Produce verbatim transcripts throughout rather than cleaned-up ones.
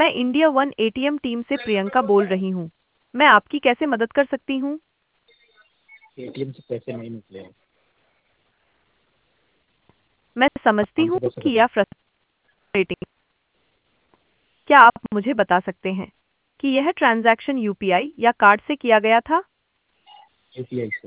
मैं India One ATM team से प्रियंका बोल रही हूँ। मैं आपकी कैसे मदद कर सकती हूँ? एटीएम से पैसे नहीं निकले हैं। मैं समझती हम हूँ तो कैसे कि करें? यह फ्रस्ट्रेटिंग। क्या आप मुझे बता सकते हैं कि यह ट्रांजैक्शन यूपीआई या कार्ड से किया गया था? यूपीआई से।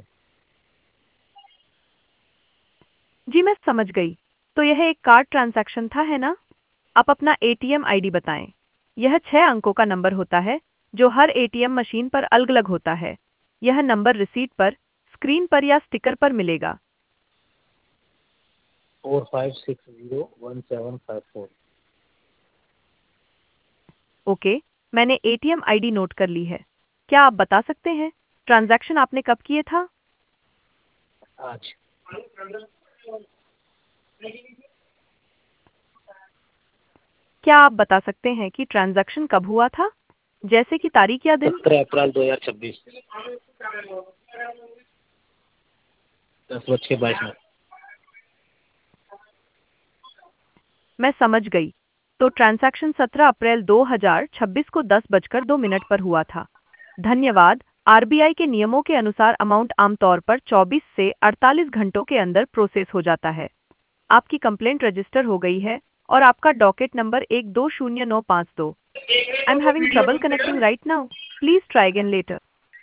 जी मैं समझ गई। तो यह एक कार्ड ट्रांजैक्शन था, है ना? आप अपना एटीएम आईडी बताएं। यह छह अंकों का नंबर होता है जो हर एटीएम मशीन पर अलग-अलग होता है। यह नंबर रिसीट पर, स्क्रीन पर या स्टिकर पर मिलेगा। Four five six zero one seven five four. Okay, मैंने एटीएम आईडी नोट कर ली है। क्या आप बता सकते हैं ट्रांजैक्शन आपने कब किए था? आज। क्या आप बता सकते हैं कि ट्रांजैक्शन कब हुआ था, जैसे कि तारीख या दिन? सत्रह अप्रैल दो हजार छब्बीस। दस बज के बाईस मिनट। मैं समझ गई। तो ट्रांजैक्शन सत्रह अप्रैल दो हज़ार छब्बीस को दस बजकर दो मिनट पर हुआ था। धन्यवाद। आरबीआई के नियमों के अनुसार अमाउंट आमतौर पर चौबीस से अड़तालीस घंटों के अंदर प्रोसेस हो जाता है। आपकी कंप्लेंट रजिस्टर हो गई है और आपका डॉकेट नंबर एक दो शून्य नौ पाँच दो। I am having trouble connecting right now. Please try again later.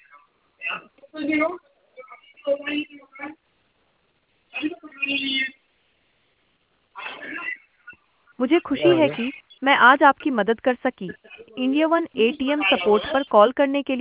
मुझे खुशी क्या हो है गया? कि मैं आज आपकी मदद कर सकी। इंडिया वन एटीएम सपोर्ट पर कॉल करने के लिए